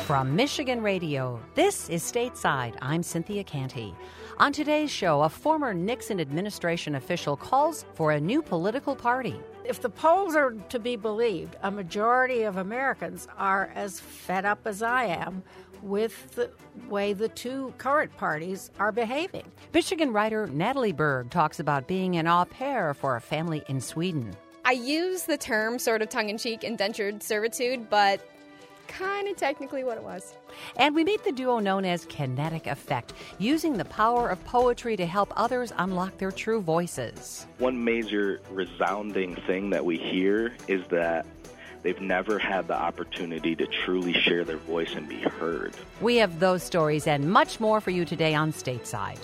From Michigan Radio, this is Stateside. I'm Cynthia Canty. On today's show, a former Nixon administration official calls for a new political party. If the polls are to be believed, a majority of Americans are as fed up as I am with the way the two current parties are behaving. Michigan writer Natalie Berg talks about being an au pair for a family in Sweden. I use the term sort of tongue-in-cheek indentured servitude, but kind of technically what it was. And we meet the duo known as Kinetic Effect, using the power of poetry to help others unlock their true voices. One major resounding thing that we hear is that they've never had the opportunity to truly share their voice and be heard. We have those stories and much more for you today on Stateside.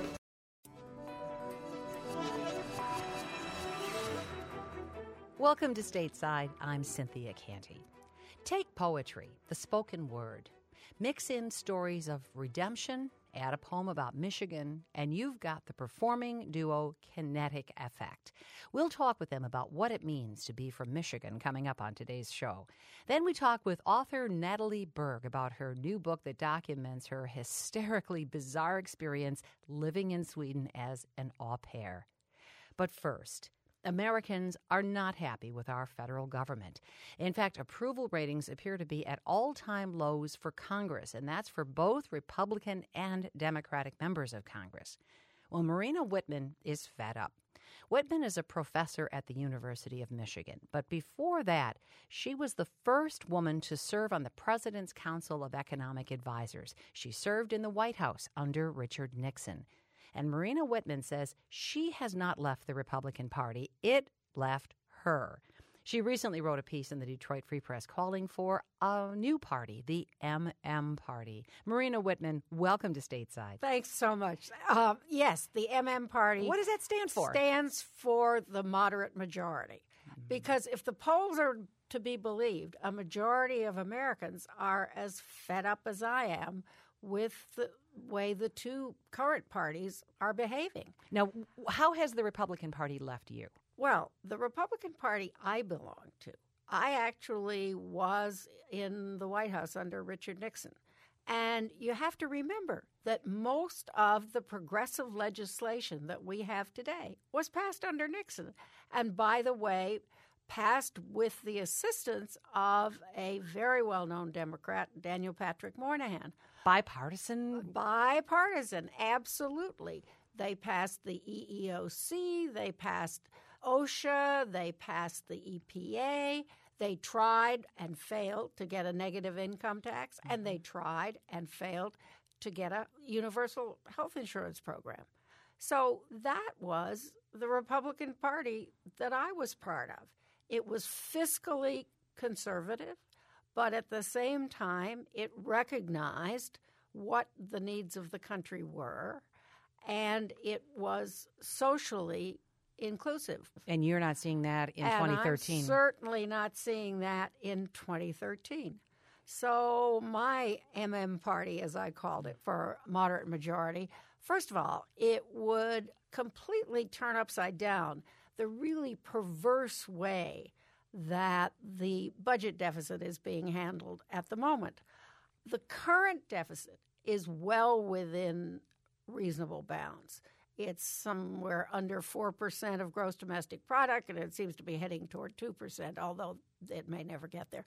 Welcome to Stateside. I'm Cynthia Canty. Take poetry, the spoken word. Mix in stories of redemption, add a poem about Michigan, and you've got the performing duo Kinetic Effect. We'll talk with them about what it means to be from Michigan coming up on today's show. Then we talk with author Natalie Berg about her new book that documents her hysterically bizarre experience living in Sweden as an au pair. But first, Americans are not happy with our federal government. In fact, approval ratings appear to be at all-time lows for Congress, and that's for both Republican and Democratic members of Congress. Well, Marina Whitman is fed up. Whitman is a professor at the University of Michigan, but before that, she was the first woman to serve on the President's Council of Economic Advisors. She served in the White House under Richard Nixon. And Marina Whitman says she has not left the Republican Party. It left her. She recently wrote a piece in the Detroit Free Press calling for a new party, the MM Party. Marina Whitman, welcome to Stateside. Thanks so much. Yes, the MM Party. What does that stand for? Stands for the moderate majority. Because if the polls are to be believed, a majority of Americans are as fed up as I am with the way the two current parties are behaving. Now, how has the Republican Party left you? Well, the Republican Party I belong to, I actually was in the White House under Richard Nixon. And you have to remember that most of the progressive legislation that we have today was passed under Nixon. And by the way, passed with the assistance of a very well-known Democrat, Daniel Patrick Moynihan. Bipartisan? Bipartisan, absolutely. They passed the EEOC, they passed OSHA, they passed the EPA. They tried and failed to get a negative income tax, and they tried and failed to get a universal health insurance program. So that was the Republican Party that I was part of. It was fiscally conservative, but at the same time, it recognized what the needs of the country were, and it was socially inclusive. And you're not seeing that in 2013. I'm certainly not seeing that in 2013. So my MM Party, as I called it, for moderate majority, first of all, it would completely turn upside down the really perverse way that the budget deficit is being handled at the moment. The current deficit is well within reasonable bounds. It's somewhere under 4% of gross domestic product, and it seems to be heading toward 2%, although it may never get there.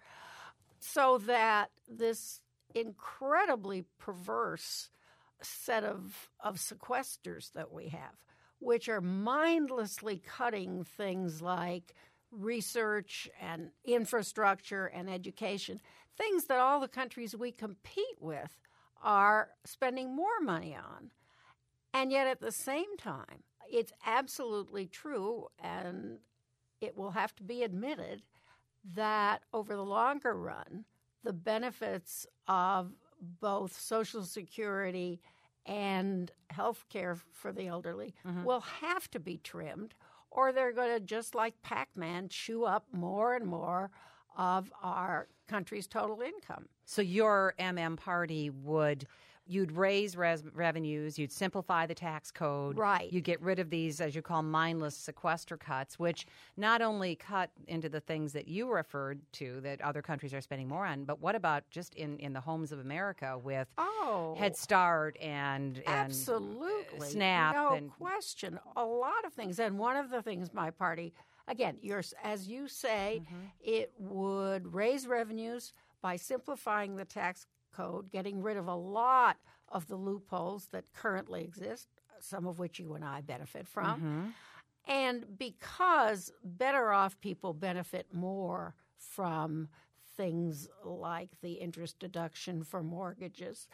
So that this incredibly perverse set of sequesters that we have, which are mindlessly cutting things like research and infrastructure and education, things that all the countries we compete with are spending more money on. And yet at the same time, it's absolutely true, and it will have to be admitted, that over the longer run, the benefits of both Social Security and health care for the elderly will have to be trimmed, or they're going to, just like Pac-Man, chew up more and more of our country's total income. So your MM Party would You'd raise revenues. You'd simplify the tax code. Right. You'd get rid of these, as you call, mindless sequester cuts, which not only cut into the things that you referred to that other countries are spending more on, but what about just in the homes of America with Head Start and absolutely SNAP? No question. A lot of things. And one of the things my party, again, as you say, it would raise revenues by simplifying the tax code, getting rid of a lot of the loopholes that currently exist, some of which you and I benefit from. And because better off people benefit more from things like the interest deduction for mortgages,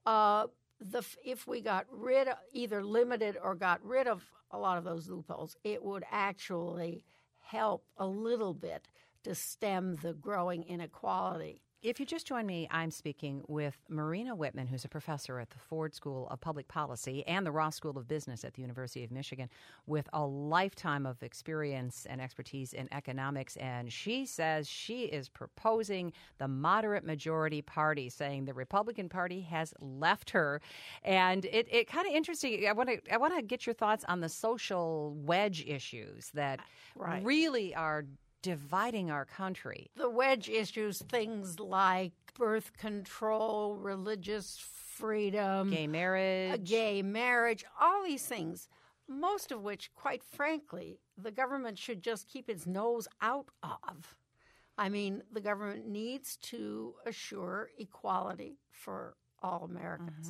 if we got rid of, either limited or got rid of a lot of those loopholes, it would actually help a little bit to stem the growing inequality. If you just join me, I'm speaking with Marina Whitman, who's a professor at the Ford School of Public Policy and the Ross School of Business at the University of Michigan, with a lifetime of experience and expertise in economics. And she says she is proposing the moderate majority party, saying the Republican Party has left her. And it kind of interesting. I want to get your thoughts on the social wedge issues that really are dividing our country. The wedge issues, things like birth control, religious freedom, gay marriage, all these things, most of which, quite frankly, the government should just keep its nose out of. I mean, the government needs to assure equality for all Americans.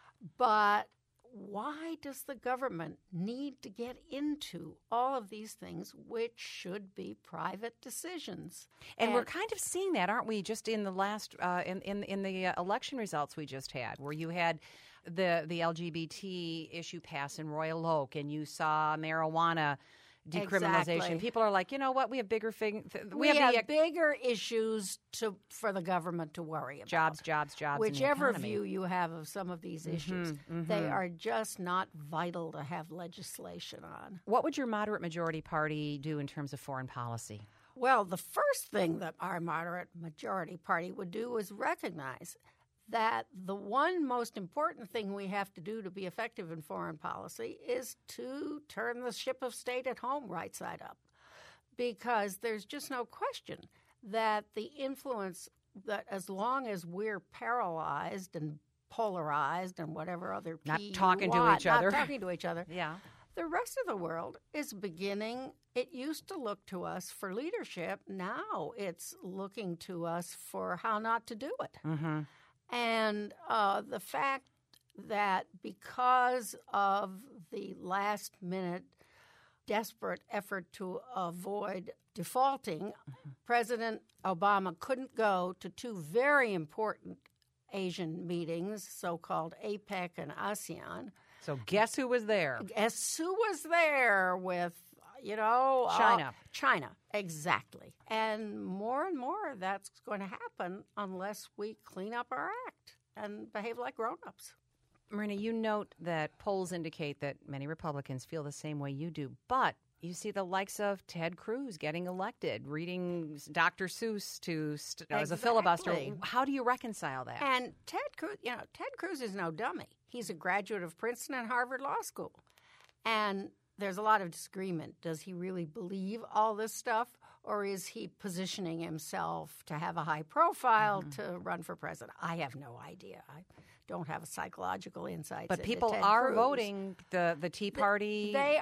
But why does the government need to get into all of these things, which should be private decisions? And we're kind of seeing that, aren't we? Just in the last in the election results we just had, where you had the LGBT issue pass in Royal Oak, and you saw marijuana decriminalization. Exactly. People are like, you know what? We have bigger we have bigger issues for the government to worry about. Jobs. Whichever view you have of some of these issues, they are just not vital to have legislation on. What would your moderate majority party do in terms of foreign policy? Well, the first thing that our moderate majority party would do is recognize that the one most important thing we have to do to be effective in foreign policy is to turn the ship of state at home right side up. Because there's just no question that the influence that as long as we're paralyzed and polarized and whatever other not talking to each other, the rest of the world is beginning. It used to look to us for leadership. Now it's looking to us for how not to do it. And the fact that because of the last-minute desperate effort to avoid defaulting, President Obama couldn't go to two very important Asian meetings, so-called APEC and ASEAN. So guess who was there? Guess who was there with, China. China, exactly. And more that's going to happen unless we clean up our act and behave like grown-ups. Marina, you note that polls indicate that many Republicans feel the same way you do, but you see the likes of Ted Cruz getting elected, reading Dr. Seuss as a filibuster. How do you reconcile that? And Ted Cruz is no dummy. He's a graduate of Princeton and Harvard Law School. And there's a lot of disagreement. Does he really believe all this stuff, or is he positioning himself to have a high profile to run for president? I have no idea. I don't have a psychological insight. But people are voting the Tea Party. They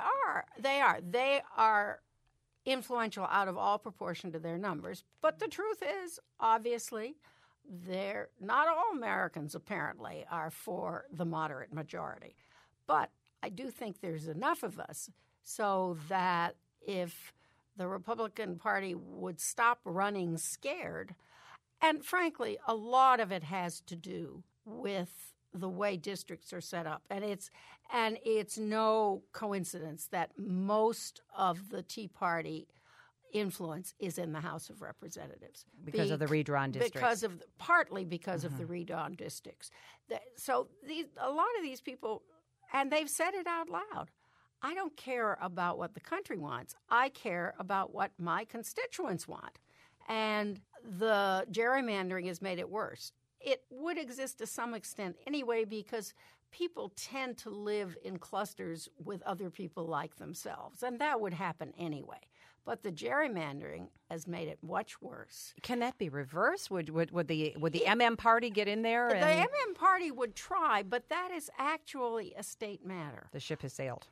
are influential out of all proportion to their numbers. But the truth is, obviously, not all Americans apparently are for the moderate majority. But I do think there's enough of us so that if the Republican Party would stop running scared, and frankly, a lot of it has to do with the way districts are set up. And it's no coincidence that most of the Tea Party influence is in the House of Representatives. Because of the redrawn districts. Partly because of the redrawn districts. So a lot of these people, and they've said it out loud, I don't care about what the country wants. I care about what my constituents want. And the gerrymandering has made it worse. it would exist to some extent anyway, because people tend to live in clusters with other people like themselves, and that would happen anyway. But the gerrymandering has made it much worse. Can that be reversed? Would the MM party get in there? The MM party would try, but that is actually a state matter. The ship has sailed.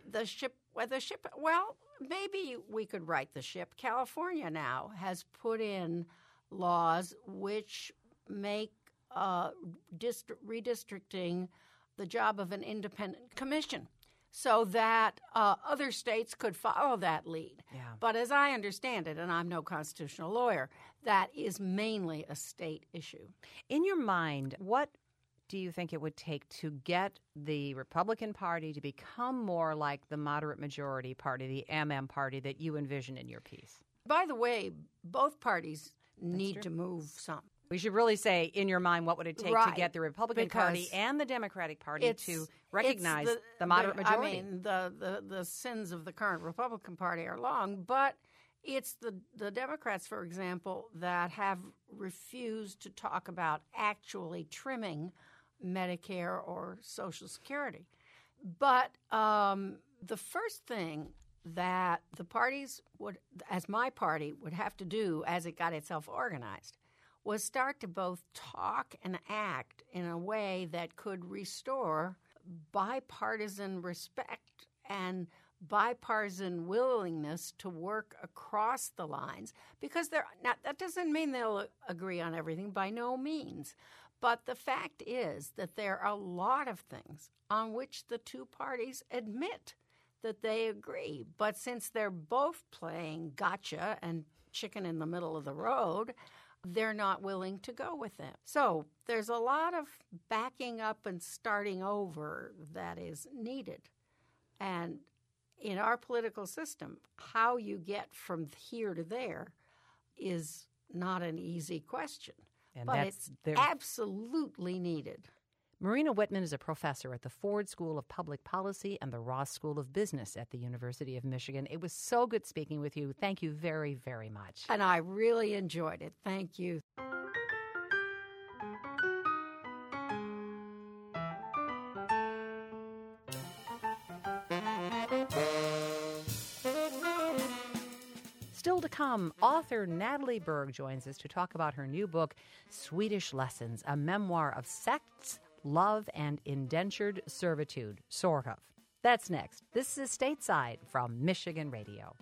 Well, maybe we could right the ship. California now has put in laws which make redistricting the job of an independent commission, so that other states could follow that lead. Yeah. But as I understand it, and I'm no constitutional lawyer, that is mainly a state issue. In your mind, what do you think it would take to get the Republican Party to become more like the moderate majority party, the MM party that you envision in your piece? By the way, both parties need to move some. We should really say, in your mind, what would it take to get the Republican Party and the Democratic Party to recognize the moderate majority? I mean, the sins of the current Republican Party are long, but it's the Democrats, for example, that have refused to talk about actually trimming Medicare or Social Security. But the first thing that the parties would, as my party, would have to do as it got itself organized, was start to both talk and act in a way that could restore bipartisan respect and bipartisan willingness to work across the lines. Because that doesn't mean they'll agree on everything, by no means. But the fact is that there are a lot of things on which the two parties admit that they agree. But since they're both playing gotcha and chicken in the middle of the road, they're not willing to go with them. So there's a lot of backing up and starting over that is needed. And in our political system, how you get from here to there is not an easy question. But it's absolutely needed. Marina Whitman is a professor at the Ford School of Public Policy and the Ross School of Business at the University of Michigan. It was so good speaking with you. Thank you very, very much. And I really enjoyed it. Thank you. Still to come, author Natalie Berg joins us to talk about her new book, Swedish Lessons, a memoir of sects, love, and indentured servitude, sort of. That's next. This is Stateside from Michigan Radio.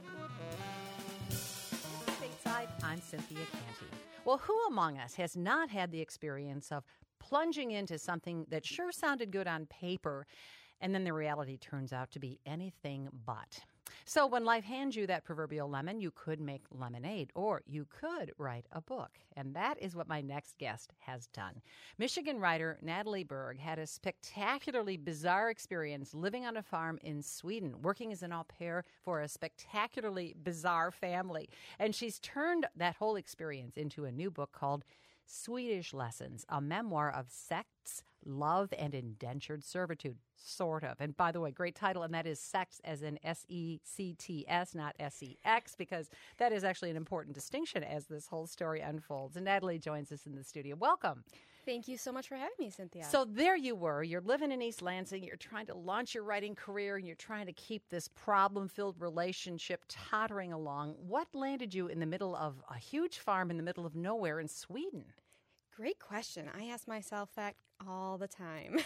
Stateside, I'm Cynthia Canty. Well, who among us has not had the experience of plunging into something that sure sounded good on paper, and then the reality turns out to be anything but? So when life hands you that proverbial lemon, you could make lemonade, or you could write a book. And that is what my next guest has done. Michigan writer Natalie Berg had a spectacularly bizarre experience living on a farm in Sweden, working as an au pair for a spectacularly bizarre family. And she's turned that whole experience into a new book called Swedish Lessons, a memoir of sects, love, and indentured servitude, sort of. And by the way, great title, and that is sex as in S-E-C-T-S, not S-E-X, because that is actually an important distinction as this whole story unfolds. And Natalie joins us in the studio. Welcome. Thank you so much for having me, Cynthia. So there you were. You're living in East Lansing. You're trying to launch your writing career, and you're trying to keep this problem-filled relationship tottering along. What landed you in the middle of a huge farm in the middle of nowhere in Sweden? Great question. I ask myself that all the time.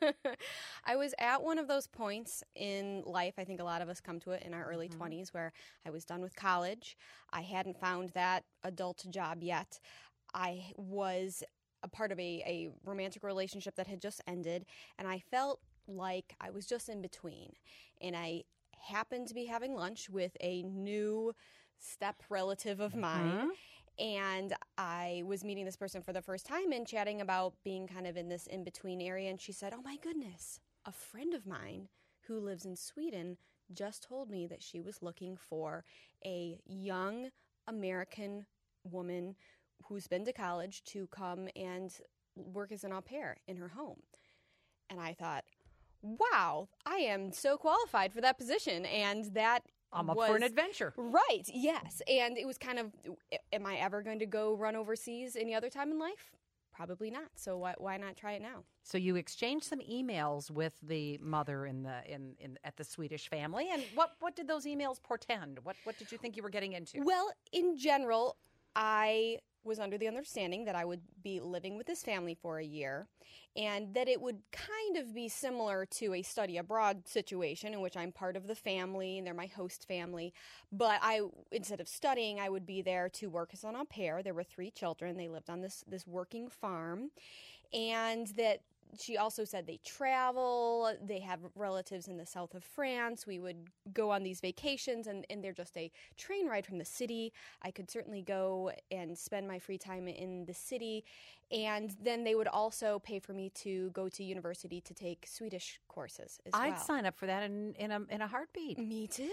I was at one of those points in life, I think a lot of us come to it in our early 20s, where I was done with college. I hadn't found that adult job yet. I was a part of a romantic relationship that had just ended, and I felt like I was just in between. And I happened to be having lunch with a new step relative of mine. And I was meeting this person for the first time and chatting about being kind of in this in-between area. And she said, oh, my goodness, a friend of mine who lives in Sweden just told me that she was looking for a young American woman who's been to college to come and work as an au pair in her home. And I thought, wow, I am so qualified for that position. And that I'm up for an adventure. Right, yes. And it was kind of, am I ever going to go run overseas any other time in life? probably not. So why not try it now? So you exchanged some emails with the mother in at the Swedish family, and what did those emails portend? What did you think you were getting into? Well, in general, I was under the understanding that I would be living with this family for a year, and that it would kind of be similar to a study abroad situation in which I'm part of the family and they're my host family. But instead of studying, I would be there to work as an au pair. There were 3 children. They lived on this working farm, and that she also said they travel, they have relatives in the south of France. We would go on these vacations, and they're just a train ride from the city. I could certainly go and spend my free time in the city. And then they would also pay for me to go to university to take Swedish courses as well. I'd sign up for that in a heartbeat. Me too.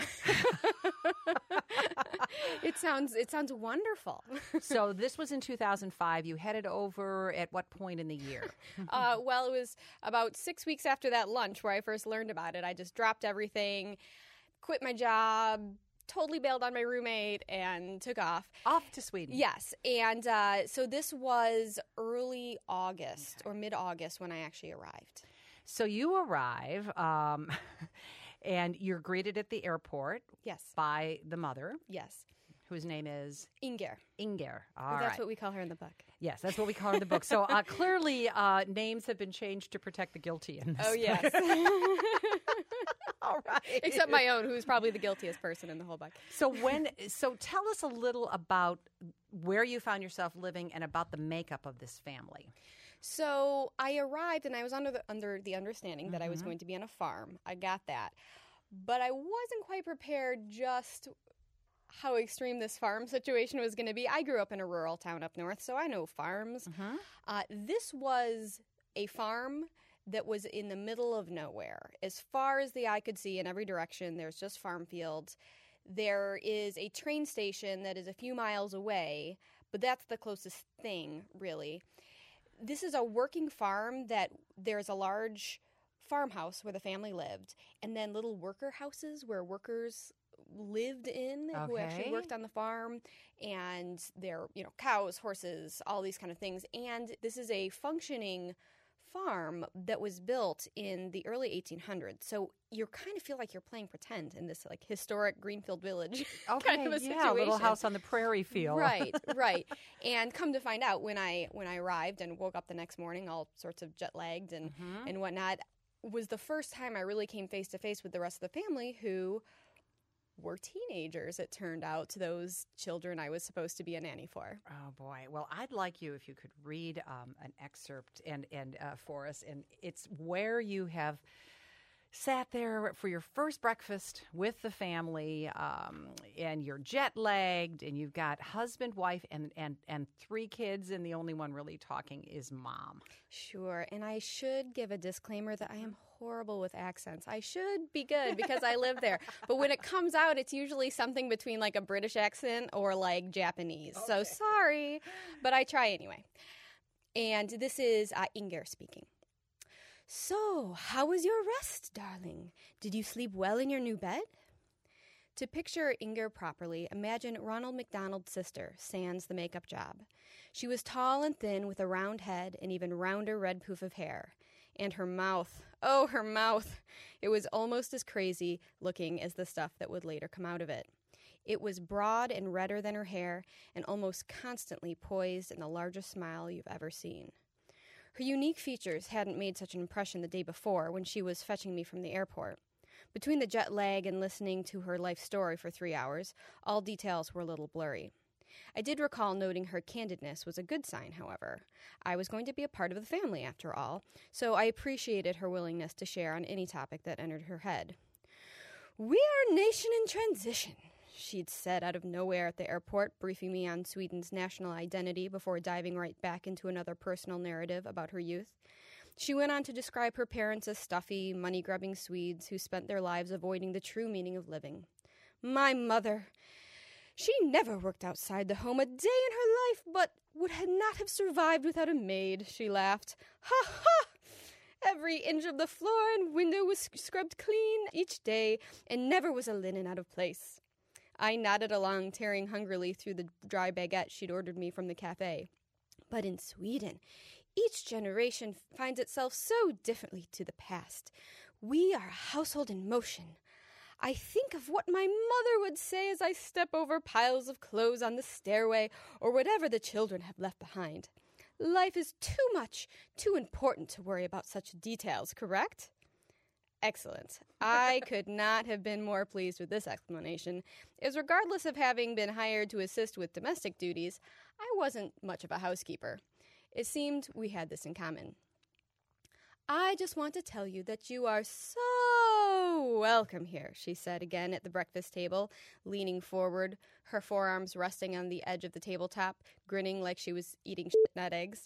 It sounds wonderful. So this was in 2005. You headed over at what point in the year? Well, it was about 6 weeks after that lunch where I first learned about it. I just dropped everything, quit my job, totally bailed on my roommate, and took off. Off to Sweden. Yes. And so this was early August or mid-August when I actually arrived. So you arrive, and you're greeted at the airport. Yes. By the mother. Yes. Whose name is? Inger. Inger. All right. That's what we call her in the book. Yes, that's what we call her in the book. So clearly names have been changed to protect the guilty in this. Oh, yes. All right. Except my own, who's probably the guiltiest person in the whole book. So tell us a little about where you found yourself living and about the makeup of this family. So I arrived, and I was under the understanding that I was going to be on a farm. I got that. But I wasn't quite prepared just how extreme this farm situation was going to be. I grew up in a rural town up north, so I know farms. This was a farm that was in the middle of nowhere. As far as the eye could see in every direction, there's just farm fields. There is a train station that is a few miles away, but that's the closest thing, really. This is a working farm that there's a large farmhouse where the family lived, and then little worker houses where workers lived in who actually worked on the farm, and they're, cows, horses, all these kind of things. And this is a functioning farm that was built in the early 1800s. So you kind of feel like you're playing pretend in this like historic Greenfield Village kind of a situation. Yeah, little house on the prairie feel. Right. And come to find out, when I arrived and woke up the next morning, all sorts of jet lagged and whatnot, was the first time I really came face to face with the rest of the family, who were teenagers, it turned out, to those children I was supposed to be a nanny for. Oh, boy. Well, I'd like you, if you could read an excerpt and for us. And it's where you have sat there for your first breakfast with the family, and you're jet-lagged, and you've got husband, wife, and 3 kids, and the only one really talking is mom. Sure, and I should give a disclaimer that I am horrible with accents. I should be good because I live there. But when it comes out, it's usually something between like a British accent or like Japanese. Okay. So sorry, but I try anyway. And this is Inger speaking. So, how was your rest, darling? Did you sleep well in your new bed? To picture Inger properly, imagine Ronald McDonald's sister, sans the makeup job. She was tall and thin with a round head and even rounder red poof of hair. And her mouth, oh, her mouth! It was almost as crazy looking as the stuff that would later come out of it. It was broad and redder than her hair and almost constantly poised in the largest smile you've ever seen. Her unique features hadn't made such an impression the day before when she was fetching me from the airport. Between the jet lag and listening to her life story for 3 hours, all details were a little blurry. I did recall noting her candidness was a good sign, however. I was going to be a part of the family, after all, so I appreciated her willingness to share on any topic that entered her head. "We are a nation in transition," she'd said out of nowhere at the airport, briefing me on Sweden's national identity before diving right back into another personal narrative about her youth. She went on to describe her parents as stuffy, money-grubbing Swedes who spent their lives avoiding the true meaning of living. "My mother, she never worked outside the home a day in her life, but would not have survived without a maid," she laughed. "Ha ha! Every inch of the floor and window was scrubbed clean each day, and never was a linen out of place." I nodded along, tearing hungrily through the dry baguette she'd ordered me from the cafe. But in Sweden, each generation finds itself so differently to the past. We are a household in motion. I think of what my mother would say as I step over piles of clothes on the stairway or whatever the children have left behind. Life is too much, too important to worry about such details, correct? Excellent. I could not have been more pleased with this explanation, as regardless of having been hired to assist with domestic duties, I wasn't much of a housekeeper. It seemed we had this in common. I just want to tell you that you are so welcome here, she said again at the breakfast table, leaning forward, her forearms resting on the edge of the tabletop, grinning like she was eating nut eggs.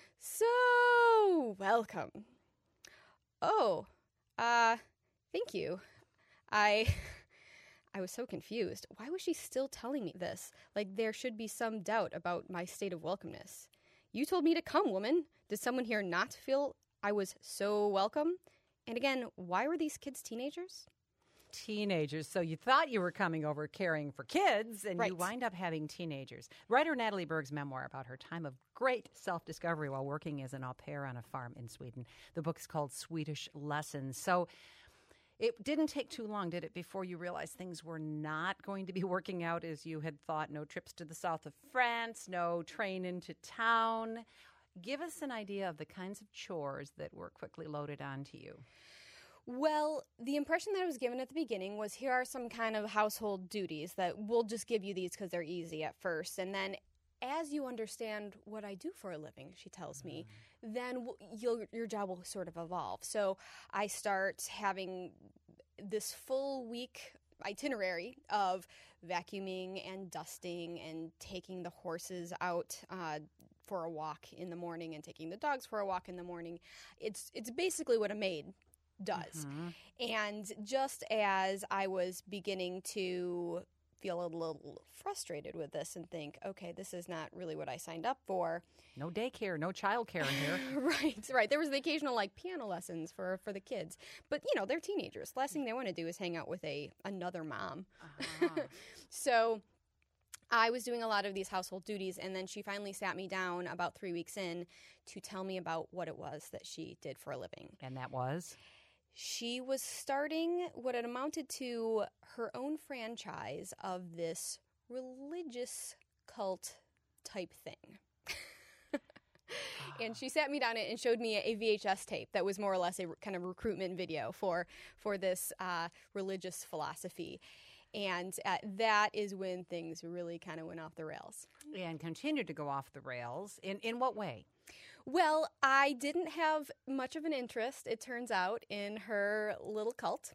So welcome. Oh, thank you. I was so confused. Why was she still telling me this? Like there should be some doubt about my state of welcomeness. You told me to come, woman. Did someone here not feel I was so welcome? And again, why were these kids teenagers? Teenagers. So you thought you were coming over caring for kids, and Right. you wind up having teenagers. Writer Natalie Berg's memoir about her time of great self-discovery while working as an au pair on a farm in Sweden. The book is called Swedish Lessons. So it didn't take too long, did it, before you realized things were not going to be working out as you had thought? No trips to the south of France, no train into town. Give us an idea of the kinds of chores that were quickly loaded onto you. Well, the impression that I was given at the beginning was here are some kind of household duties that we'll just give you these because they're easy at first. And then as you understand what I do for a living, she tells me, then your job will sort of evolve. So I start having this full week itinerary of vacuuming and dusting and taking the horses out for a walk in the morning and taking the dogs for a walk in the morning. It's basically what a maid does. And just as I was beginning to feel a little frustrated with this and think, okay, this is not really what I signed up for. No daycare, no childcare in here. Right. There was the occasional like piano lessons for the kids. But, you know, they're teenagers. The last thing they want to do is hang out with another mom. So I was doing a lot of these household duties, and then she finally sat me down about 3 weeks in to tell me about what it was that she did for a living. And that was? She was starting what had amounted to her own franchise of this religious cult type thing. And she sat me down and showed me a VHS tape that was more or less a kind of recruitment video for this religious philosophy. And that is when things really kind of went off the rails. And continued to go off the rails. In what way? Well, I didn't have much of an interest, it turns out, in her little cult.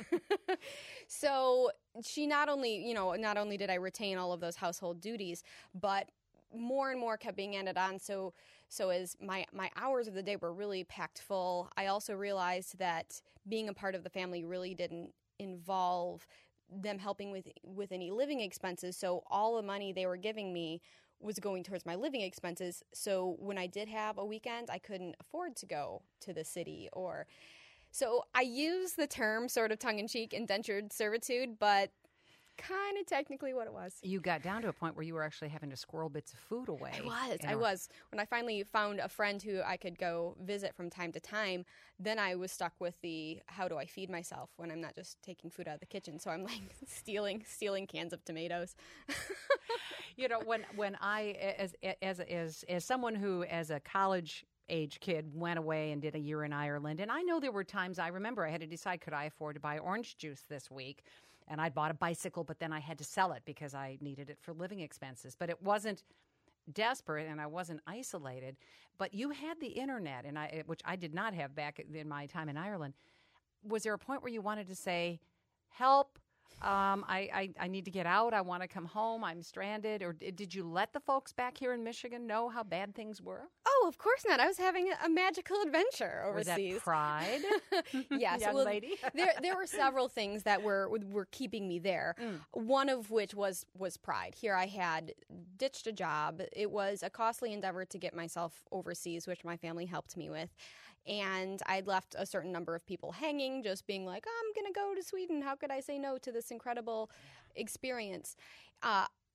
So she not only did I retain all of those household duties, but more and more kept being added on. So as my hours of the day were really packed full, I also realized that being a part of the family really didn't involve them helping with any living expenses. So all the money they were giving me was going towards my living expenses. So when I did have a weekend, I couldn't afford to go to the city so I use the term sort of tongue-in-cheek indentured servitude, but kind of technically what it was. You got down to a point where you were actually having to squirrel bits of food away. I was. When I finally found a friend who I could go visit from time to time, then I was stuck with the how do I feed myself when I'm not just taking food out of the kitchen. So I'm like stealing cans of tomatoes. You know, when I as someone who as a college age kid went away and did a year in Ireland, and I know there were times I remember I had to decide, could I afford to buy orange juice this week? And I'd bought a bicycle, but then I had to sell it because I needed it for living expenses. But it wasn't desperate, and I wasn't isolated. But you had the internet, and which I did not have back in my time in Ireland. Was there a point where you wanted to say, help, I need to get out, I want to come home, I'm stranded? Or did you let the folks back here in Michigan know how bad things were? Oh, of course not. I was having a magical adventure overseas. Was that pride? Yes, young lady. there were several things that were keeping me there. One of which was pride. Here I had ditched a job. It was a costly endeavor to get myself overseas, which my family helped me with. And I'd left a certain number of people hanging, just being like, I'm going to go to Sweden. How could I say no to this incredible experience?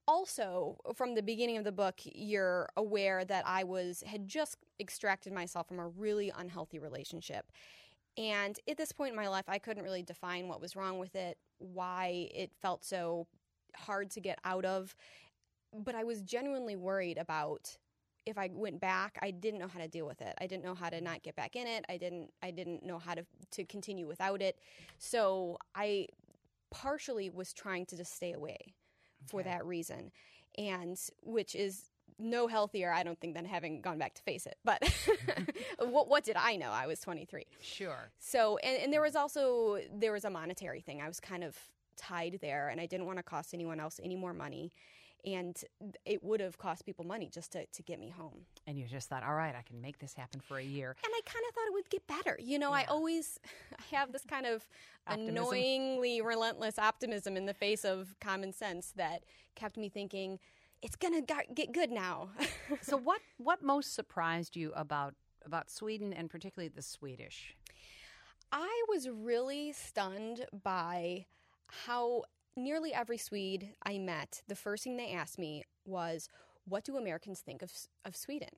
also, from the beginning of the book, you're aware that I had just extracted myself from a really unhealthy relationship. And at this point in my life, I couldn't really define what was wrong with it, why it felt so hard to get out of. But I was genuinely worried about if I went back, I didn't know how to deal with it. I didn't know how to not get back in it. I didn't know how to continue without it. So I partially was trying to just stay away for that reason, and which is no healthier, I don't think, than having gone back to face it. But what did I know? I was 23. Sure. So, and there was a monetary thing. I was kind of tied there, and I didn't want to cost anyone else any more money. And it would have cost people money just to get me home. And you just thought, all right, I can make this happen for a year. And I kind of thought it would get better. You know, I have this kind of Optimism. Annoyingly relentless optimism in the face of common sense that kept me thinking, it's going to get good now. So what most surprised you about Sweden, and particularly the Swedish? I was really stunned by how nearly every Swede I met, the first thing they asked me was, what do Americans think of Sweden?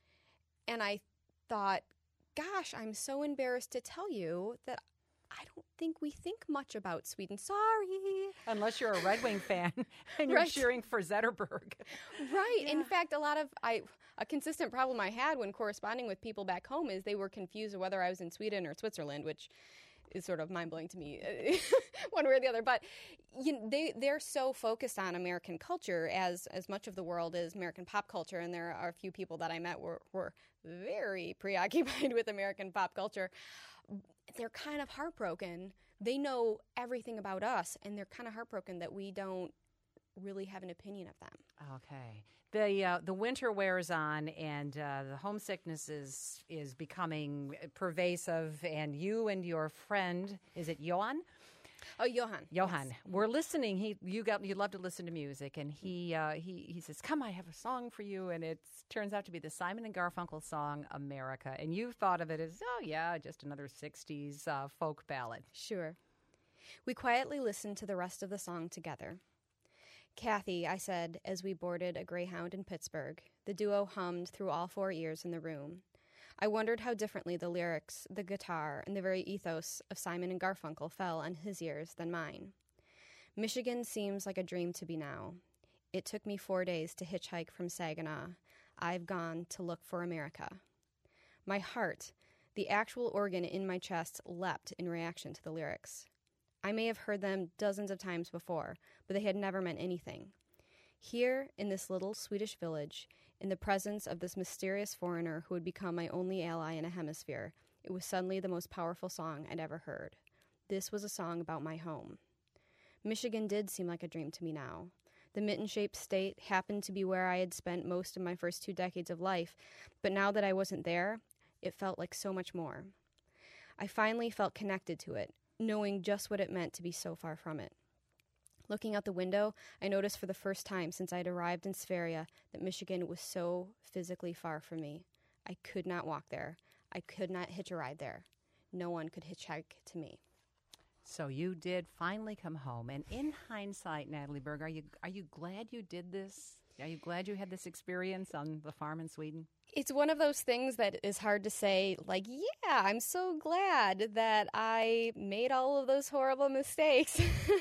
And I thought, gosh, I'm so embarrassed to tell you that I don't think we think much about Sweden. Sorry. Unless you're a Red Wing fan and you're cheering for Zetterberg. Right. Yeah. In fact, a consistent problem I had when corresponding with people back home is they were confused whether I was in Sweden or Switzerland, which is sort of mind-blowing to me, one way or the other. But they're so focused on American culture, as much of the world is American pop culture, and there are a few people that I met were very preoccupied with American pop culture. They're kind of heartbroken. They know everything about us, and they're kind of heartbroken that we don't really have an opinion of them. Okay. The winter wears on, and the homesickness is becoming pervasive. And you and your friend, is it Johan? Oh, Johan. Johan. Yes. We're listening. You love to listen to music, and he says, "Come, I have a song for you," and it turns out to be the Simon and Garfunkel song "America." And you thought of it as, oh yeah, just another '60s folk ballad. Sure. We quietly listened to the rest of the song together. Kathy, I said, as we boarded a Greyhound in Pittsburgh. The duo hummed through all 4 ears in the room. I wondered how differently the lyrics, the guitar, and the very ethos of Simon and Garfunkel fell on his ears than mine. Michigan seems like a dream to me now. It took me 4 days to hitchhike from Saginaw. I've gone to look for America. My heart, the actual organ in my chest, leapt in reaction to the lyrics. I may have heard them dozens of times before, but they had never meant anything. Here, in this little Swedish village, in the presence of this mysterious foreigner who would become my only ally in a hemisphere, it was suddenly the most powerful song I'd ever heard. This was a song about my home. Michigan did seem like a dream to me now. The mitten-shaped state happened to be where I had spent most of my first 2 decades of life, but now that I wasn't there, it felt like so much more. I finally felt connected to it, knowing just what it meant to be so far from it. Looking out the window, I noticed for the first time since I'd arrived in Sverige that Michigan was so physically far from me. I could not walk there. I could not hitch a ride there. No one could hitchhike to me. So you did finally come home. And in hindsight, Natalie Berg, are you glad you did this? Are you glad you had this experience on the farm in Sweden? It's one of those things that is hard to say, like, yeah, I'm so glad that I made all of those horrible mistakes.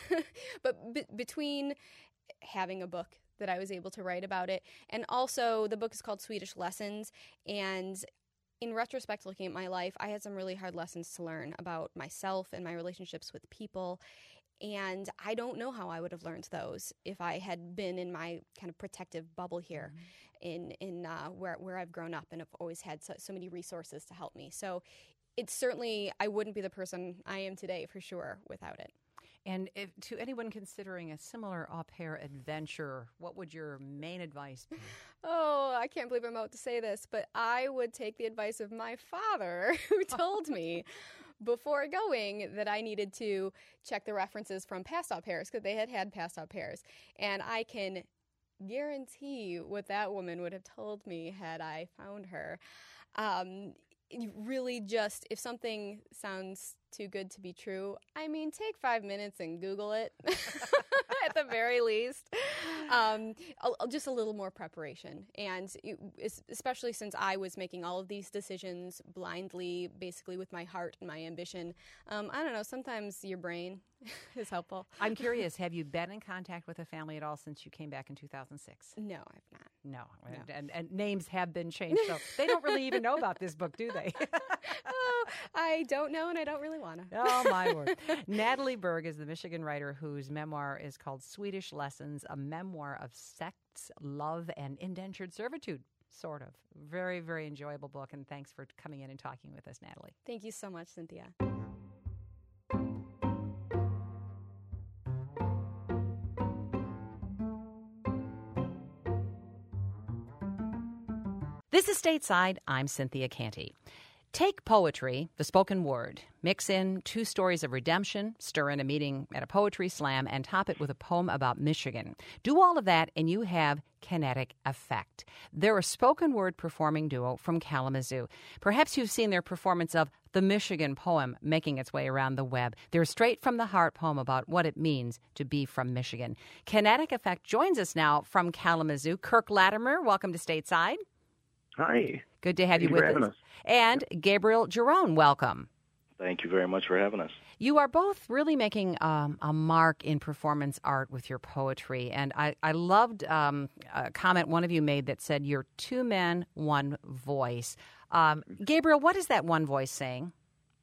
But between having a book that I was able to write about it, and also the book is called Swedish Lessons, and in retrospect, looking at my life, I had some really hard lessons to learn about myself and my relationships with people. And I don't know how I would have learned those if I had been in my kind of protective bubble here, in where I've grown up and have always had so many resources to help me. So it's certainly, I wouldn't be the person I am today for sure without it. And if, to anyone considering a similar au pair adventure, what would your main advice be? Oh, I can't believe I'm about to say this, but I would take the advice of my father, who told me before going that I needed to check the references from past au pairs, because they had past au pairs. And I can guarantee what that woman would have told me had I found her. really just, if something sounds too good to be true, I mean, take 5 minutes and Google it at the very least. Just a little more preparation. And especially since I was making all of these decisions blindly, basically with my heart and my ambition, I don't know, sometimes your brain is helpful. I'm curious, have you been in contact with a family at all since you came back in 2006? No, I've not. No. And names have been changed, so they don't really even know about this book, do they? Oh, I don't know, and I don't really want to. Oh, my word. Natalie Berg is the Michigan writer whose memoir is called Swedish Lessons, a memoir of sex, love, and indentured servitude, sort of. Very, very enjoyable book, and thanks for coming in and talking with us, Natalie. Thank you so much, Cynthia. This is Stateside. I'm Cynthia Canty. Take poetry, the spoken word, mix in 2 stories of redemption, stir in a meeting at a poetry slam, and top it with a poem about Michigan. Do all of that, and you have Kinetic Effect. They're a spoken word performing duo from Kalamazoo. Perhaps you've seen their performance of the Michigan poem making its way around the web. They're straight from the heart poem about what it means to be from Michigan. Kinetic Effect joins us now from Kalamazoo. Kirk Latimer, welcome to Stateside. Hi. Good to have you with us. And Gabriel Jerome, welcome. Thank you very much for having us. You are both really making a mark in performance art with your poetry. And I loved a comment one of you made that said, you're 2 men, 1 voice. Gabriel, what is that one voice saying?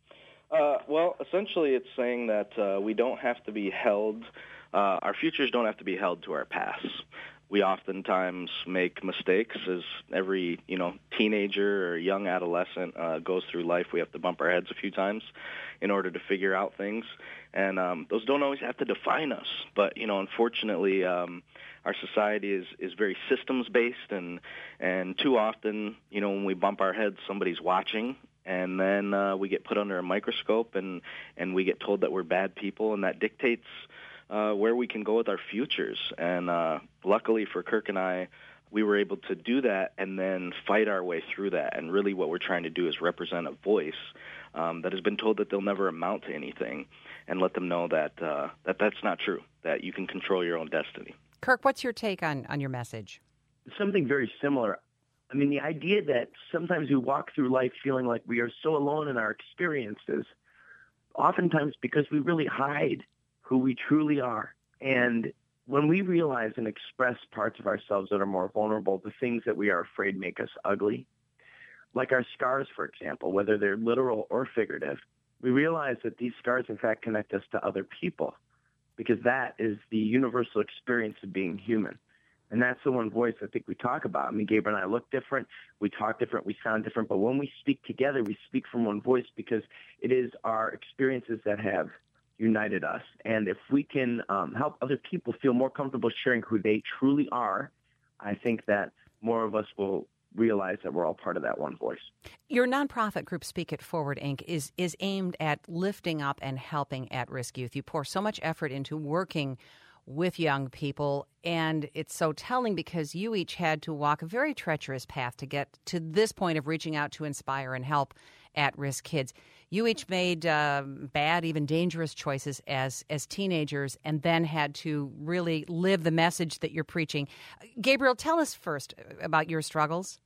Well, essentially it's saying that we don't have to be held, our futures don't have to be held to our pasts. We oftentimes make mistakes as every, teenager or young adolescent goes through life. We have to bump our heads a few times in order to figure out things. And those don't always have to define us. But, unfortunately, our society is very systems-based. And too often, when we bump our heads, somebody's watching. And then we get put under a microscope and we get told that we're bad people. And that dictates where we can go with our futures. And luckily for Kirk and I, we were able to do that and then fight our way through that. And really what we're trying to do is represent a voice that has been told that they'll never amount to anything and let them know that that's not true, that you can control your own destiny. Kirk, what's your take on your message? Something very similar. I mean, the idea that sometimes we walk through life feeling like we are so alone in our experiences, oftentimes because we really hide who we truly are. And when we realize and express parts of ourselves that are more vulnerable, the things that we are afraid make us ugly, like our scars, for example, whether they're literal or figurative, we realize that these scars, in fact, connect us to other people because that is the universal experience of being human. And that's the one voice I think we talk about. I mean, Gabriel and I look different, we talk different, we sound different, but when we speak together, we speak from one voice because it is our experiences that have united us. And if we can help other people feel more comfortable sharing who they truly are, I think that more of us will realize that we're all part of that one voice. Your nonprofit group, Speak It Forward, Inc., is aimed at lifting up and helping at-risk youth. You pour so much effort into working with young people, and it's so telling because you each had to walk a very treacherous path to get to this point of reaching out to inspire and help at-risk kids. You each made bad, even dangerous choices as teenagers and then had to really live the message that you're preaching. Gabriel, tell us first about your struggles.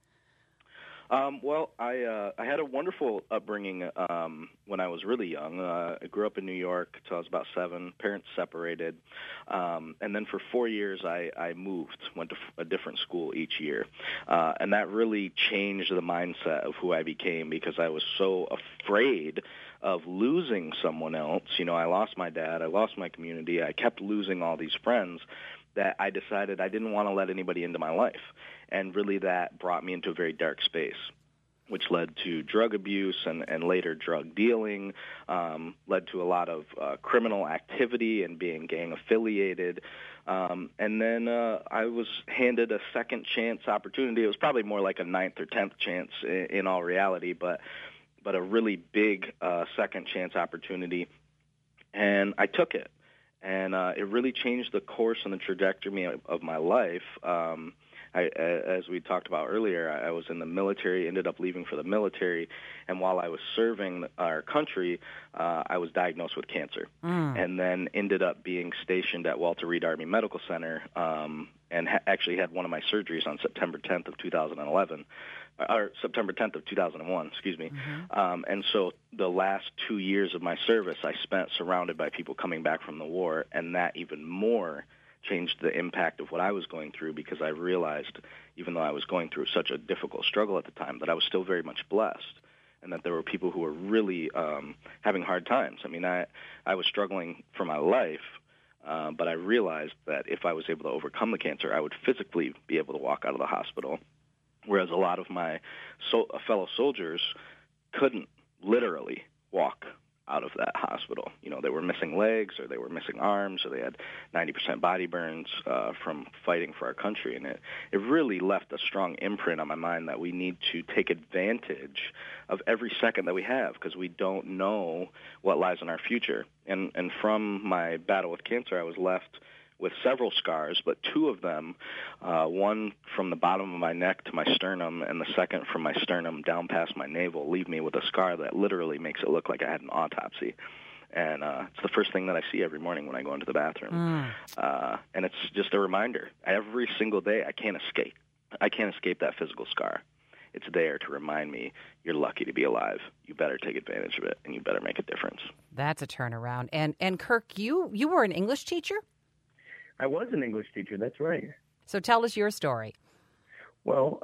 Well, I had a wonderful upbringing when I was really young. I grew up in New York until I was about 7. Parents separated. And then for 4 years, I moved, went to a different school each year. And that really changed the mindset of who I became because I was so afraid of losing someone else. I lost my dad. I lost my community. I kept losing all these friends that I decided I didn't want to let anybody into my life. And really that brought me into a very dark space, which led to drug abuse and later drug dealing, led to a lot of criminal activity and being gang affiliated. And then I was handed a second chance opportunity. It was probably more like a 9th or 10th chance in all reality, but a really big second chance opportunity. And I took it. And it really changed the course and the trajectory of my life. as we talked about earlier, I was in the military, ended up leaving for the military, and while I was serving our country, I was diagnosed with cancer, and then ended up being stationed at Walter Reed Army Medical Center, and actually had one of my surgeries on September 10th of 2011. Or September 10th of 2001, excuse me. And so the last 2 years of my service, I spent surrounded by people coming back from the war, and that even more changed the impact of what I was going through, because I realized, even though I was going through such a difficult struggle at the time, that I was still very much blessed, and that there were people who were really having hard times. I mean, I was struggling for my life, but I realized that if I was able to overcome the cancer, I would physically be able to walk out of the hospital, whereas a lot of my fellow soldiers couldn't literally walk out of that hospital. You know, they were missing legs, or they were missing arms, or they had 90% body burns from fighting for our country. And it really left a strong imprint on my mind that we need to take advantage of every second that we have, because we don't know what lies in our future. And from my battle with cancer, I was left with several scars, but two of them, one from the bottom of my neck to my sternum, and the second from my sternum down past my navel, leave me with a scar that literally makes it look like I had an autopsy. And it's the first thing that I see every morning when I go into the bathroom. And it's just a reminder. Every single day, I can't escape. I can't escape that physical scar. It's there to remind me, you're lucky to be alive. You better take advantage of it, and you better make a difference. That's a turnaround. And Kirk, you were an English teacher? I was an English teacher, that's right. So tell us your story. Well,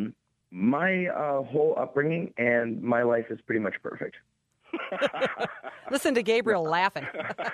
my whole upbringing and my life is pretty much perfect. Listen to Gabriel laughing.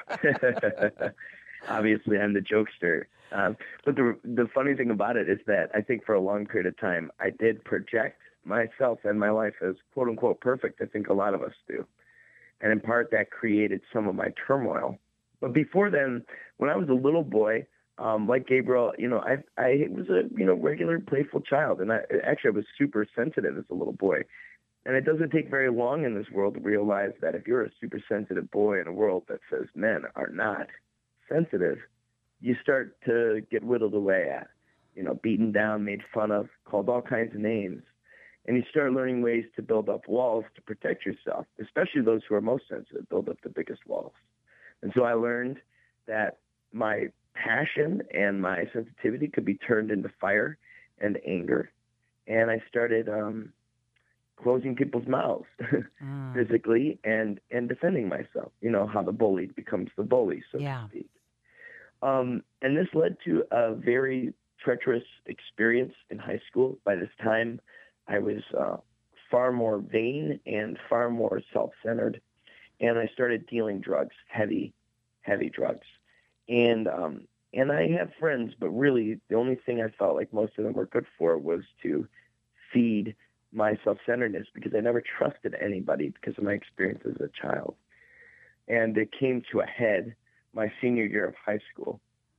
Obviously, I'm the jokester. But the funny thing about it is that I think for a long period of time, I did project myself and my life as quote-unquote perfect. I think a lot of us do. And in part, that created some of my turmoil. But before then, when I was a little boy, like Gabriel, I was a regular playful child, and I was super sensitive as a little boy. And it doesn't take very long in this world to realize that if you're a super sensitive boy in a world that says men are not sensitive, you start to get whittled away at, beaten down, made fun of, called all kinds of names. And you start learning ways to build up walls to protect yourself, especially those who are most sensitive, build up the biggest walls. And so I learned that my passion and my sensitivity could be turned into fire and anger. And I started closing people's mouths physically and defending myself. You know, how the bullied becomes the bully, so to speak. And this led to a very treacherous experience in high school. By this time, I was far more vain and far more self-centered. And I started dealing drugs, heavy drugs. And I have friends, but really the only thing I felt like most of them were good for was to feed my self-centeredness, because I never trusted anybody because of my experience as a child. And it came to a head my senior year of high school.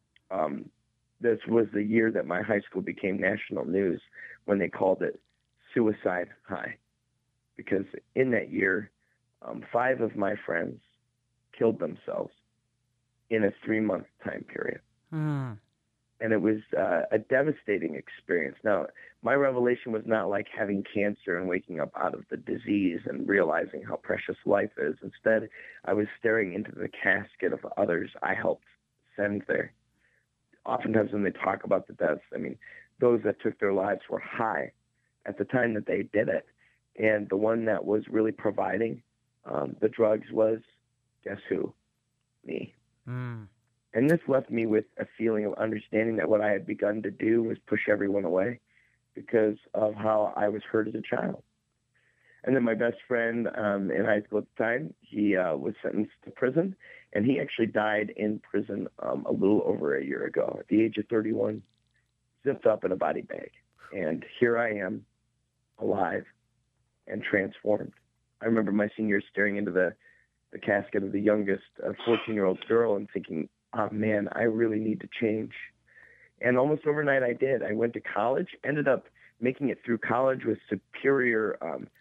This was the year that my high school became national news when they called it Suicide High, because in that year, 5 of my friends killed themselves in a 3-month time period. And it was a devastating experience. Now, my revelation was not like having cancer and waking up out of the disease and realizing how precious life is. Instead, I was staring into the casket of others I helped send there. Oftentimes when they talk about the deaths, I mean, those that took their lives were high at the time that they did it. And the one that was really providing the drugs was, guess who? Me. And this left me with a feeling of understanding that what I had begun to do was push everyone away because of how I was hurt as a child. And then my best friend in high school at the time, he was sentenced to prison, and he actually died in prison a little over a year ago at the age of 31, zipped up in a body bag. And here I am, alive and transformed. I remember my senior staring into the casket of the youngest 14-year-old girl and thinking, oh, man, I really need to change. And almost overnight I did. I went to college, ended up making it through college with superior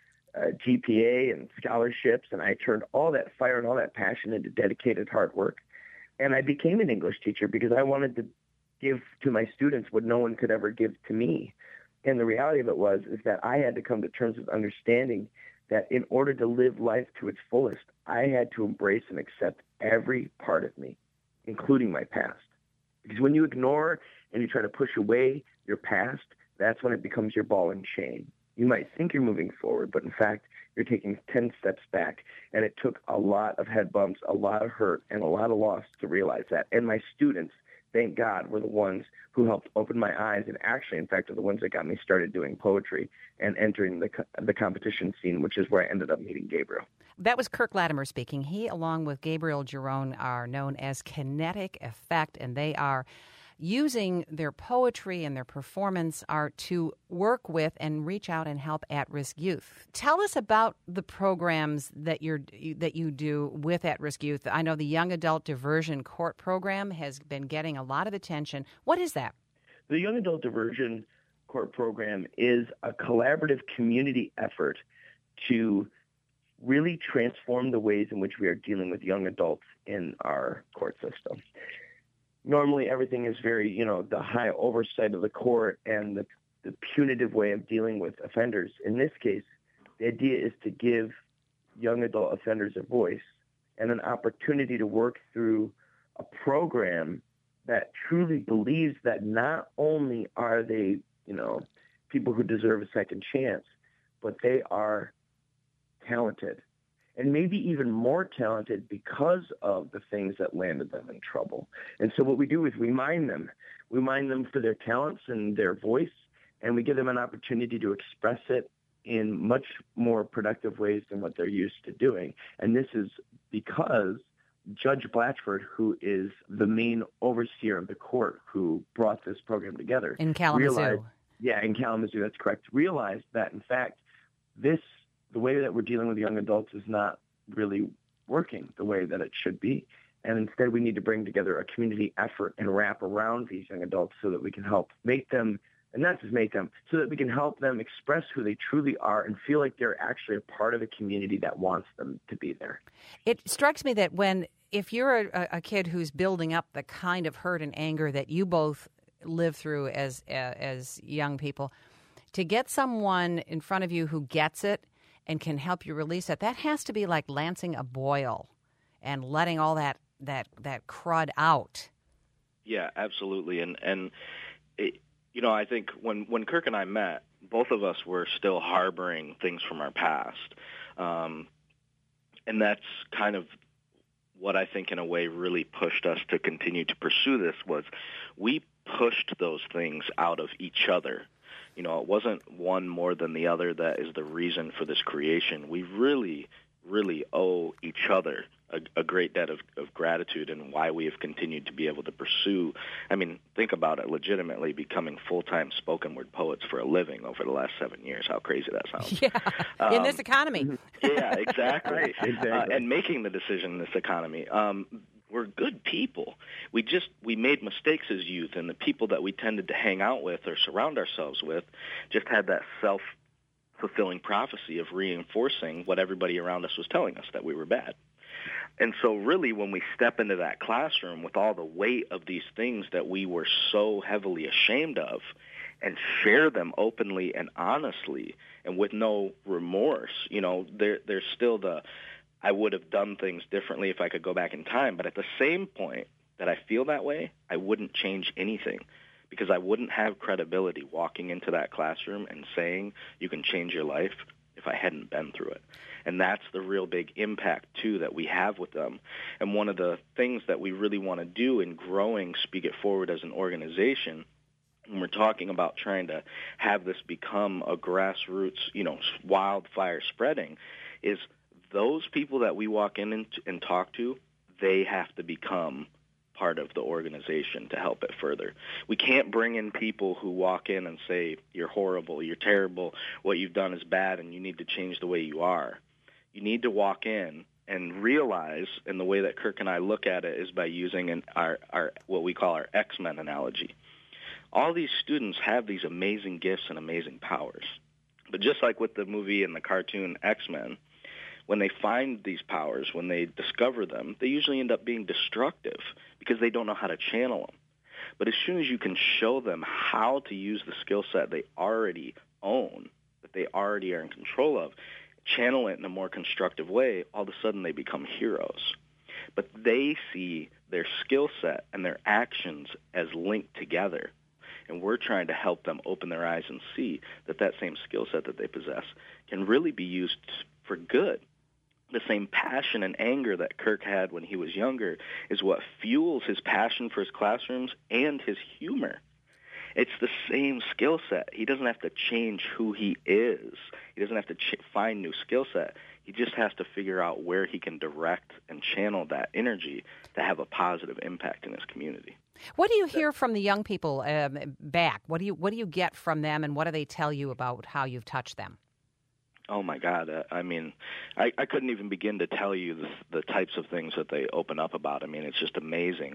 GPA and scholarships, and I turned all that fire and all that passion into dedicated hard work. And I became an English teacher because I wanted to give to my students what no one could ever give to me. And the reality of it is that I had to come to terms with understanding that in order to live life to its fullest, I had to embrace and accept every part of me, including my past. Because when you ignore and you try to push away your past, that's when it becomes your ball and chain. You might think you're moving forward, but in fact, you're taking 10 steps back. And it took a lot of head bumps, a lot of hurt, and a lot of loss to realize that. And my students, thank God, were the ones who helped open my eyes, and actually, in fact, are the ones that got me started doing poetry and entering the competition scene, which is where I ended up meeting Gabriel. That was Kirk Latimer speaking. He, along with Gabriel Jerome, are known as Kinetic Effect, and they are using their poetry and their performance art to work with and reach out and help at-risk youth. Tell us about the programs that you do with at-risk youth. I know the Young Adult Diversion Court program has been getting a lot of attention. What is that? The Young Adult Diversion Court program is a collaborative community effort to really transform the ways in which we are dealing with young adults in our court system. Normally, everything is very, the high oversight of the court and the punitive way of dealing with offenders. In this case, the idea is to give young adult offenders a voice and an opportunity to work through a program that truly believes that not only are they, people who deserve a second chance, but they are talented. And maybe even more talented because of the things that landed them in trouble. And so what we do is we mine them. We mine them for their talents and their voice, and we give them an opportunity to express it in much more productive ways than what they're used to doing. And this is because Judge Blatchford, who is the main overseer of the court who brought this program together. In Kalamazoo. In Kalamazoo, that's correct. Realized that, in fact, the way that we're dealing with young adults is not really working the way that it should be. And instead, we need to bring together a community effort and wrap around these young adults so that we can help make them, and not just make them, so that we can help them express who they truly are and feel like they're actually a part of a community that wants them to be there. It strikes me that if you're a kid who's building up the kind of hurt and anger that you both live through as young people, to get someone in front of you who gets it and can help you release it, that has to be like lancing a boil and letting all that crud out. Yeah, absolutely. And it, I think when Kirk and I met, both of us were still harboring things from our past. And that's kind of what I think in a way really pushed us to continue to pursue this was we pushed those things out of each other. It wasn't one more than the other that is the reason for this creation. We really, really owe each other a great debt of gratitude and why we have continued to be able to pursue, think about it, legitimately becoming full-time spoken word poets for a living over the last 7 years. How crazy that sounds. Yeah, in this economy. Yeah, exactly. Right, exactly. And making the decision in this economy. We're good people. We made mistakes as youth, and the people that we tended to hang out with or surround ourselves with just had that self-fulfilling prophecy of reinforcing what everybody around us was telling us, that we were bad. And so really when we step into that classroom with all the weight of these things that we were so heavily ashamed of and share them openly and honestly and with no remorse, there's still I would have done things differently if I could go back in time. But at the same point that I feel that way, I wouldn't change anything because I wouldn't have credibility walking into that classroom and saying you can change your life if I hadn't been through it. And that's the real big impact, too, that we have with them. And one of the things that we really want to do in growing Speak It Forward as an organization, when we're talking about trying to have this become a grassroots, wildfire spreading, is those people that we walk in and talk to, they have to become part of the organization to help it further. We can't bring in people who walk in and say, you're horrible, you're terrible, what you've done is bad, and you need to change the way you are. You need to walk in and realize, and the way that Kirk and I look at it is by using our what we call our X-Men analogy. All these students have these amazing gifts and amazing powers. But just like with the movie and the cartoon X-Men, when they find these powers, when they discover them, they usually end up being destructive because they don't know how to channel them. But as soon as you can show them how to use the skill set they already own, that they already are in control of, channel it in a more constructive way, all of a sudden they become heroes. But they see their skill set and their actions as linked together. And we're trying to help them open their eyes and see that that same skill set that they possess can really be used for good. The same passion and anger that Kirk had when he was younger is what fuels his passion for his classrooms and his humor. It's the same skill set. He doesn't have to change who he is. He doesn't have to find new skill set. He just has to figure out where he can direct and channel that energy to have a positive impact in his community. What do you hear from the young people back? What do you get from them, and what do they tell you about how you've touched them? Oh, my God. I couldn't even begin to tell you the types of things that they open up about. I mean, it's just amazing.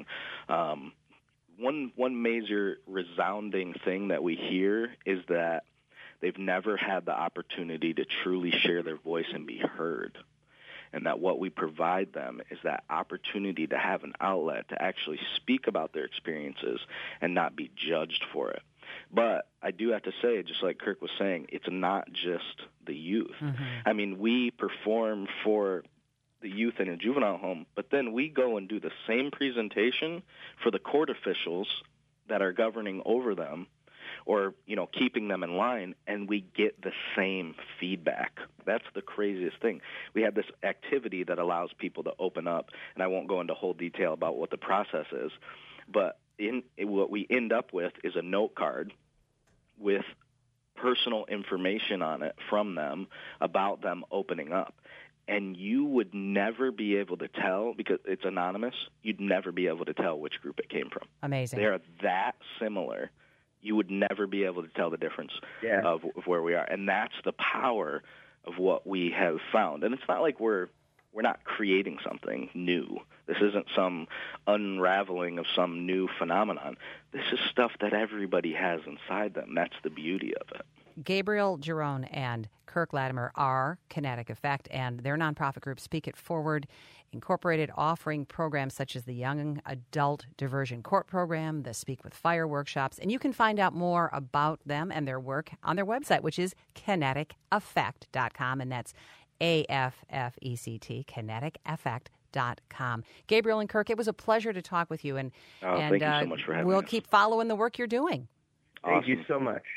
One major resounding thing that we hear is that they've never had the opportunity to truly share their voice and be heard, and that what we provide them is that opportunity to have an outlet to actually speak about their experiences and not be judged for it. But I do have to say, just like Kirk was saying, it's not just the youth. Mm-hmm. I mean, we perform for the youth in a juvenile home, but then we go and do the same presentation for the court officials that are governing over them, or, keeping them in line, and we get the same feedback. That's the craziest thing. We have this activity that allows people to open up, and I won't go into whole detail about what the process is, but what we end up with is a note card with personal information on it from them about them opening up. And you would never be able to tell, because it's anonymous, you'd never be able to tell which group it came from. Amazing. They're that similar. You would never be able to tell the difference of where we are. And that's the power of what we have found. And it's not like we're not creating something new. This isn't some unraveling of some new phenomenon. This is stuff that everybody has inside them. That's the beauty of it. Gabriel Giron and Kirk Latimer are Kinetic Effect, and their nonprofit group Speak It Forward Incorporated, offering programs such as the Young Adult Diversion Court Program, the Speak with Fire workshops, and you can find out more about them and their work on their website, which is kineticeffect.com, and that's AFFECT, kineticeffect.com. Gabriel and Kirk, it was a pleasure to talk with you, and thank you so much for having we'll us. keep following the work you're doing. Awesome. Thank you so much.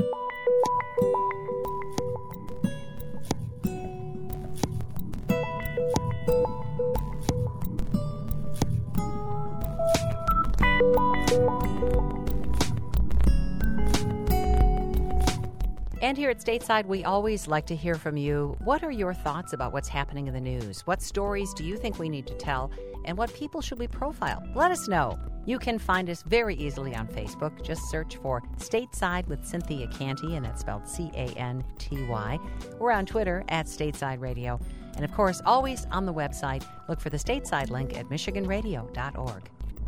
And here at Stateside, we always like to hear from you. What are your thoughts about what's happening in the news? What stories do you think we need to tell? And what people should we profile? Let us know. You can find us very easily on Facebook. Just search for Stateside with Cynthia Canty, and that's spelled C-A-N-T-Y. We're on Twitter at Stateside Radio. And, of course, always on the website, look for the Stateside link at michiganradio.org.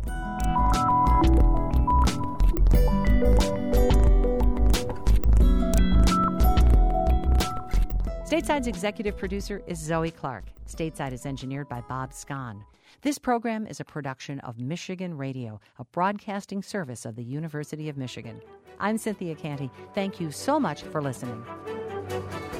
Stateside's executive producer is Zoe Clark. Stateside is engineered by Bob Scahn. This program is a production of Michigan Radio, a broadcasting service of the University of Michigan. I'm Cynthia Canty. Thank you so much for listening.